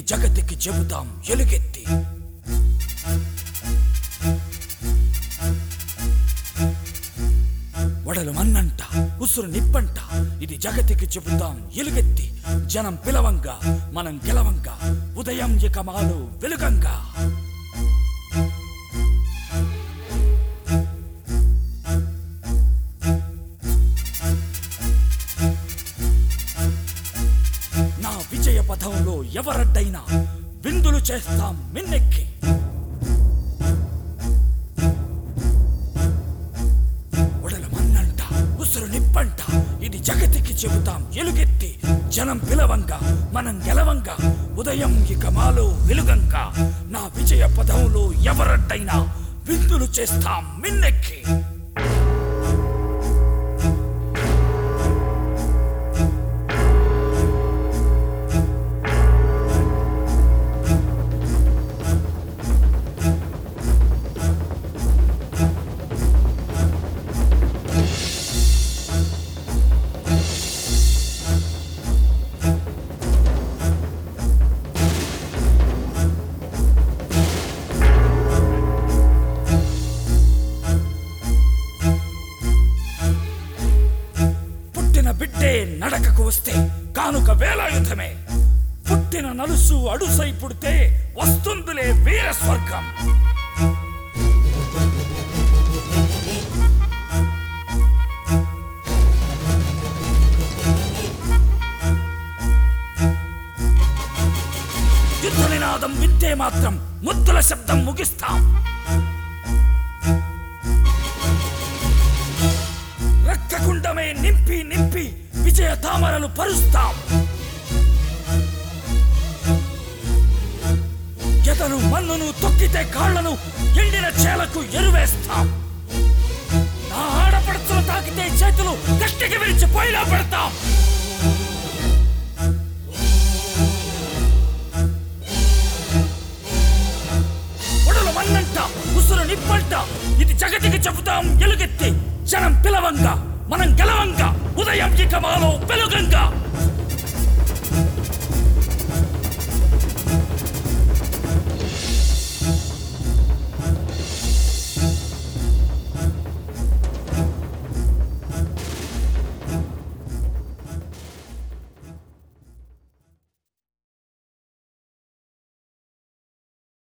జగతికి చెబుతాం ఎలుగెత్తి. వడలు మన్నంట, ఉసురు నిప్పంట, ఇది జగతికి చెబుతాం ఎలుగెత్తి. జనం పిలవంగా మనం గెలవంగా, ఉదయం ఇక మాలో వెలుగంగా. నా విజయ పథంలో ఎవరడ్డైనా విందులు చేస్తాం మిన్నెక్కి. నిప్పంట, ఇది జగతికి చెబుతాం ఎలుగెత్తి. జనం పిలవంగా మనం గెలవంగా, ఉదయం ఇక మాలో వెలుగంగా. నా విజయ పదంలో ఎవరడ్డైనా విందులు చేస్తాం మిన్నెక్కి. బిడ్డే నడకకు వస్తే కానుక వేలాయుధమే. పుట్టిన నలుసు అడుసై పుడితే వస్తుందిలే వీర స్వర్గం. యుద్ధ నినాదం వింటే మాత్రం ముద్దుల శబ్దం ముగిస్తాం. రక్తకుండమే నింపి నింపి విజయ తామరలు పరుస్తాం. ఎదను మన్నును తొక్కితే కాళ్లను ఎండిన చేలకు ఎరువేస్తాం. నా ఆడపడుచులు తాకితే చేతులు గట్టికి విరిచి పొయ్యిలో పెడతాం. ఒడలు మన్నంట, ఉసురు నిప్పంట, ఇది జగతికి చెబుతాం ఎలుగెత్తి. జనం పిలవంగా మనం గెలవంగా, ఉదయం ఇక మాలో వెలుగంగా.